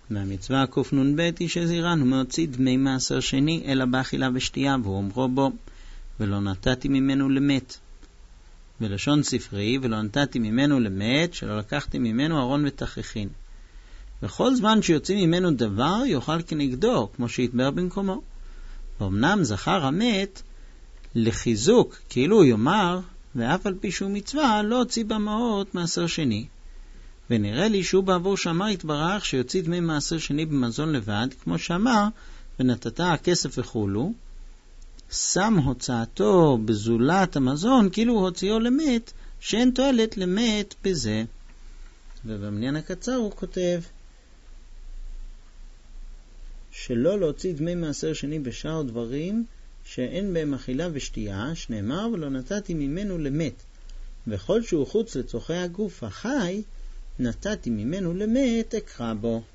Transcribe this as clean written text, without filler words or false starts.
והמצווה קנ"ב היא שזירן הוא מהוציא דמי מעשר שני אלא באכילה ושתייה, והוא אומרו בו ולא נתתי ממנו למת. בלשון ספרי ולא נתתי ממנו למת, שלא לקחתי ממנו ארון ותככין. וכל זמן שיוצא ממנו דבר יאכל כנגדו, כמו שהתבר במקומו. ואומנם זכר המת לחיזוק, כאילו הוא יאמר, ואף על פי שהוא מצווה לא הוציא במעות מעשר שני. ונראה לי שהוא בעבור שאמר יתברך שיוציא דמי מעשר שני במזון לבד, כמו שאמר ונתת הכסף וכולו, שם הוצאתו בזולת המזון כאילו הוא הוציאו למת, שאין תועלת למת בזה. ובמניין הקצר הוא כותב שלא להוציא דמי מעשר שני בשאר דברים שאין בהם אכילה ושתייה, שנאמר ולא נתתי ממנו למת, וכל שהוא חוץ לצורכי הגוף החי נתתי ממנו למת אקרא בו.